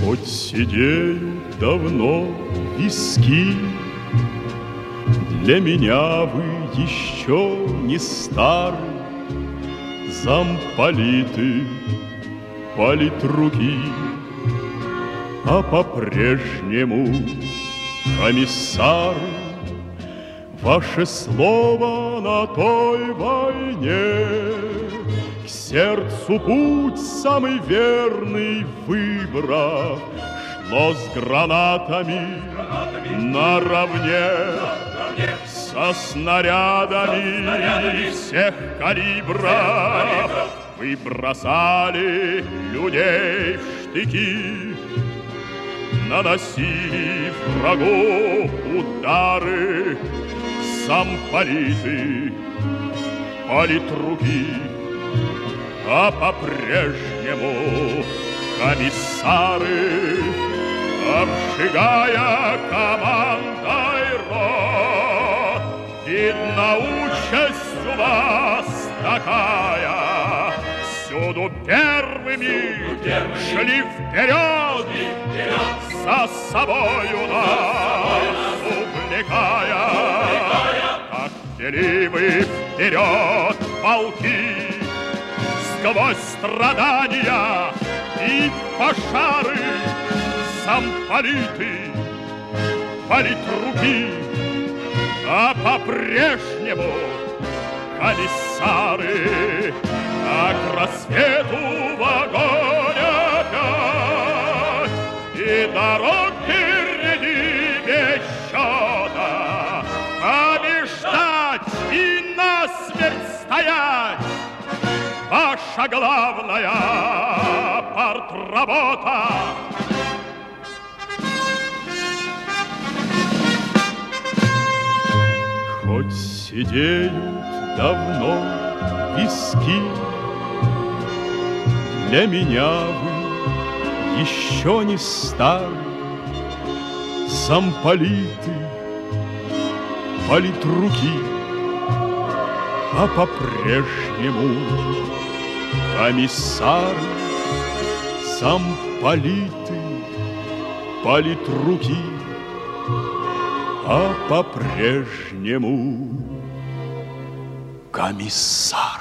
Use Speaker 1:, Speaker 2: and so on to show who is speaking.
Speaker 1: Хоть сидеют давно виски, для меня вы еще не стары. Замполиты, политруки, а по-прежнему комиссары. Ваше слово на той войне, к сердцу путь самый верный выбрав, шло с гранатами наравне, со снарядами всех калибров. Вы бросали людей в штыки, наносили врагу удары. Замполиты, политруки, а по-прежнему комиссары, обжигая командой рот. Видно, участь у вас такая, всюду первыми шли вперед, за собою нас увлекая. Как вели вы вперед полки, сквозь страдания и пожары. Замполиты, политруки, а по-прежнему комиссары. А к рассвету в огонь опять, и дорог впереди без счета. Побеждать и насмерть стоять — ваша главная партработа. Хоть сидеют давно виски, для меня вы еще не стары. Замполиты, политруки, а по-прежнему комиссары. Замполиты, политруки, а по-прежнему комиссар.